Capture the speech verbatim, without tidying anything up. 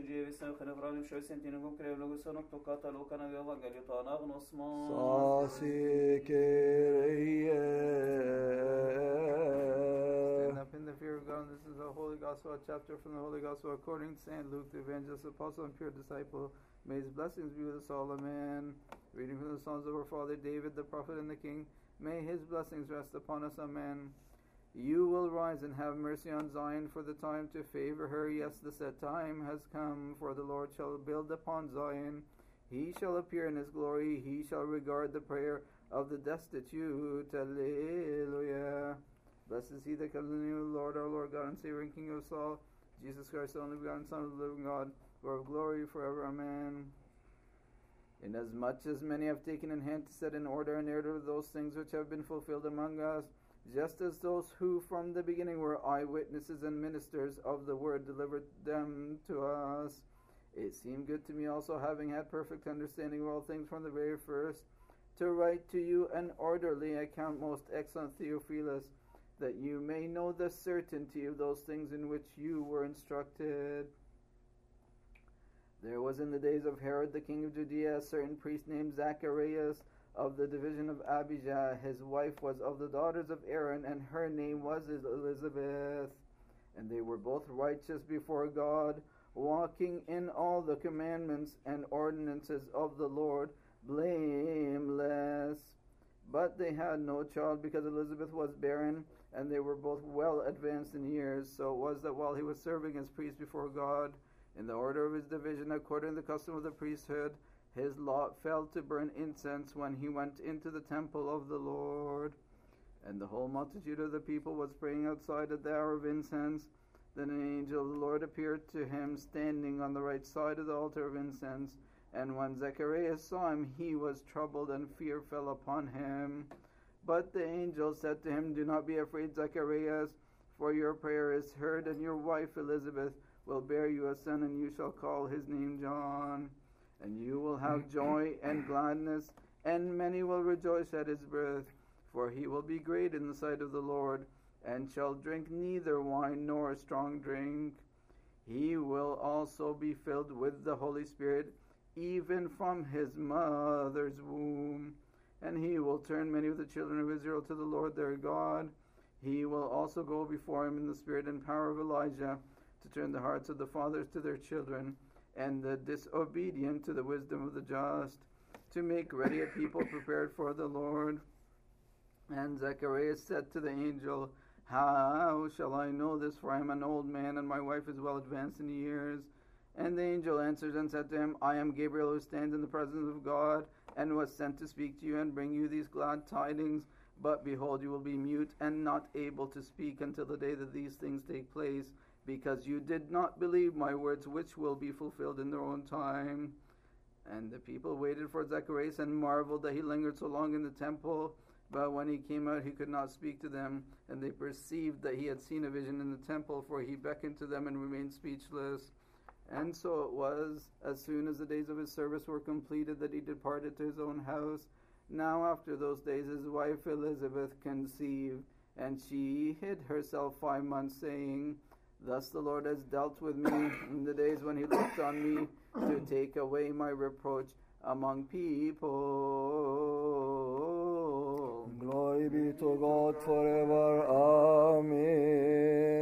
Jevisem Khenevralim Shosentinum Krevloguson Tokata Lokana Galiotana Gnosmon. Sasi Kyrie. Stand up in the fear of God. This is the Holy Gospel, a chapter from the Holy Gospel according to Saint Luke, the evangelist, apostle, and pure disciple. May his blessings be with us all. Amen. Reading from the Psalms of our father David, the prophet and the king. May his blessings rest upon us. Amen. You will rise and have mercy on Zion for the time to favor her. Yes, the set time has come, for the Lord shall build upon Zion. He shall appear in his glory. He shall regard the prayer of the destitute. Alleluia. Blessed is he that comes in the name of the Lord, our Lord God and Savior and King of us all, Jesus Christ, the only begotten Son of the living God, Lord of glory forever. Amen. Inasmuch as many have taken in hand to set in order and order those things which have been fulfilled among us, just as those who from the beginning were eyewitnesses and ministers of the word delivered them to us, it seemed good to me also, having had perfect understanding of all things from the very first, to write to you an orderly account, most excellent Theophilus, that you may know the certainty of those things in which you were instructed. There was in the days of Herod the king of Judea a certain priest named Zacharias of the division of Abijah. His wife was of the daughters of Aaron, and her name was Elizabeth. And they were both righteous before God, walking in all the commandments and ordinances of the Lord, blameless. But they had no child, because Elizabeth was barren, and they were both well advanced in years. So it was that while he was serving as priest before God, in the order of his division, according to the custom of the priesthood, his lot fell to burn incense when he went into the temple of the Lord. And the whole multitude of the people was praying outside at the hour of incense. Then an angel of the Lord appeared to him, standing on the right side of the altar of incense. And when Zacharias saw him, he was troubled, and fear fell upon him. But the angel said to him, Do not be afraid, Zacharias, for your prayer is heard, and your wife Elizabeth will bear you a son, and you shall call his name John. And you will have joy and gladness, and many will rejoice at his birth, for he will be great in the sight of the Lord, and shall drink neither wine nor strong drink. He will also be filled with the Holy Spirit, even from his mother's womb. And he will turn many of the children of Israel to the Lord their God. He will also go before him in the spirit and power of Elijah, to turn the hearts of the fathers to their children, and the disobedient to the wisdom of the just, to make ready a people prepared for the Lord. And Zacharias said to the angel, How shall I know this? For I am an old man, and my wife is well advanced in years. And the angel answered and said to him, I am Gabriel, who stands in the presence of God, and was sent to speak to you and bring you these glad tidings. But behold, you will be mute and not able to speak until the day that these things take place, because you did not believe my words, which will be fulfilled in their own time. And the people waited for Zacharias and marveled that he lingered so long in the temple. But when he came out, he could not speak to them, and they perceived that he had seen a vision in the temple, for he beckoned to them and remained speechless. And so it was, as soon as the days of his service were completed, that he departed to his own house. Now after those days his wife Elizabeth conceived, and she hid herself five months, saying, Thus the Lord has dealt with me in the days when he looked on me to take away my reproach among people. Glory be to God forever. Amen.